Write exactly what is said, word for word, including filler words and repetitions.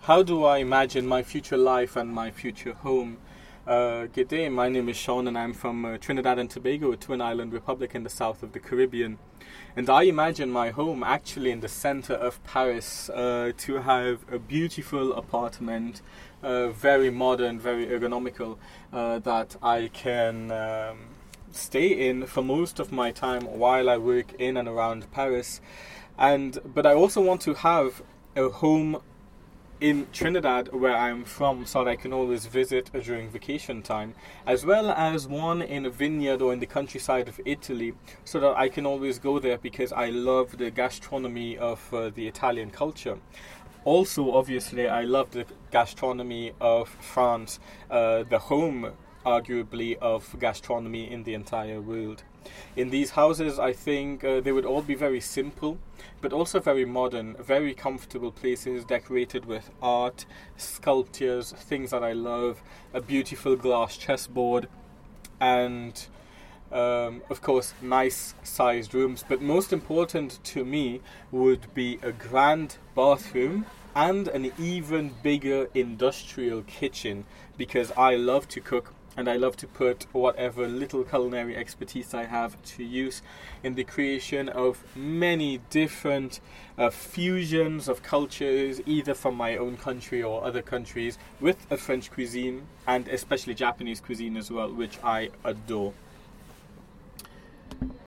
How do I imagine my future life and my future home? Uh, good day, my name is Sean and I'm from uh, Trinidad and Tobago, a twin island republic in the south of the Caribbean. And I imagine my home actually in the center of Paris, uh, to have a beautiful apartment, uh, very modern, very ergonomical, uh, that I can um, stay in for most of my time while I work in and around Paris. And but I also want to have a home in Trinidad, where I'm from, so that I can always visit during vacation time, as well as one in a vineyard or in the countryside of Italy, so that I can always go there because I love the gastronomy of uh, the Italian culture. Also, obviously, I love the gastronomy of France, uh, the home, arguably, of gastronomy in the entire world. In these houses, I think uh, they would all be very simple, but also very modern, very comfortable places decorated with art, sculptures, things that I love, a beautiful glass chessboard, and um, of course nice sized rooms. But most important to me would be a grand bathroom and an even bigger industrial kitchen, because I love to cook. And I love to put whatever little culinary expertise I have to use in the creation of many different uh, fusions of cultures, either from my own country or other countries, with a French cuisine, and especially Japanese cuisine as well, which I adore.